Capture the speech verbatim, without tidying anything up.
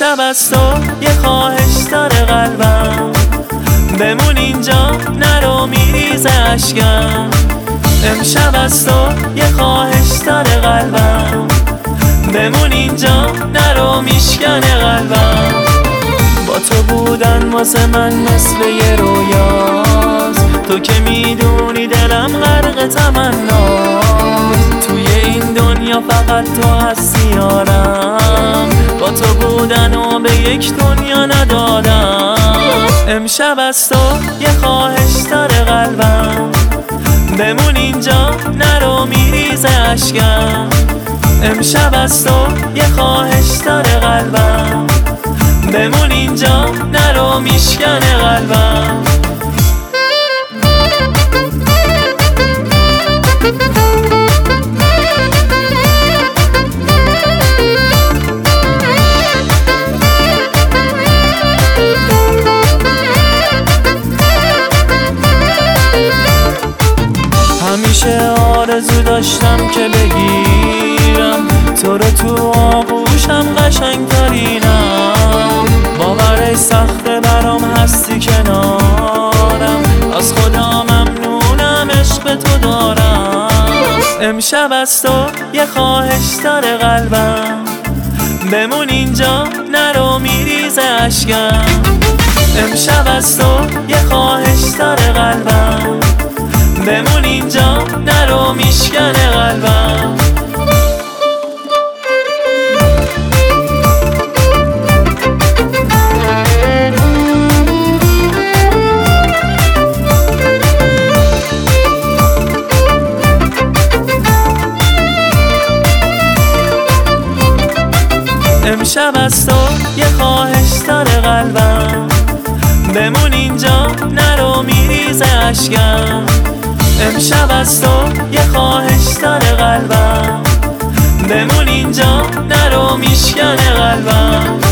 امشب از تو یه خواهش داره قلبم، بمون اینجا نرو میریزه اشکم. امشب از تو یه خواهش داره قلبم، بمون اینجا نرو میشکنه قلبم. با تو بودن واسه من مثل یه رویاست، تو که میدونی دلم غرق تمناست. توی این دنیا فقط تو هستی یارم، با تو بودن و به یک دنیا ندادم. امشب از تو یه خواهش داره قلبم، بمون اینجا نرو میریزه اشکم. امشب از تو یه خواهش داره قلبم، بمون اینجا نرو میشکنه قلبم. همیشه آرزو داشتم که بگیرم تو رو تو آغوشم قشنگترینم. باورش سخته برام هستی کنارم، از خدا ممنونم عشق تو دارم. امشب از تو یه خواهش داره قلبم، بمون اینجا نرو میریزه اشکم. امشب از تو یه خواهش داره قلبم، بمون اینجا نرو میشکنه قلبم. امشب از تو یه خواهش داره قلبم، بمون اینجا نرو میریزه اشکم. امشب از تو یه خواهش داره قلبم، بمون اینجا نرو میشکنه قلبم.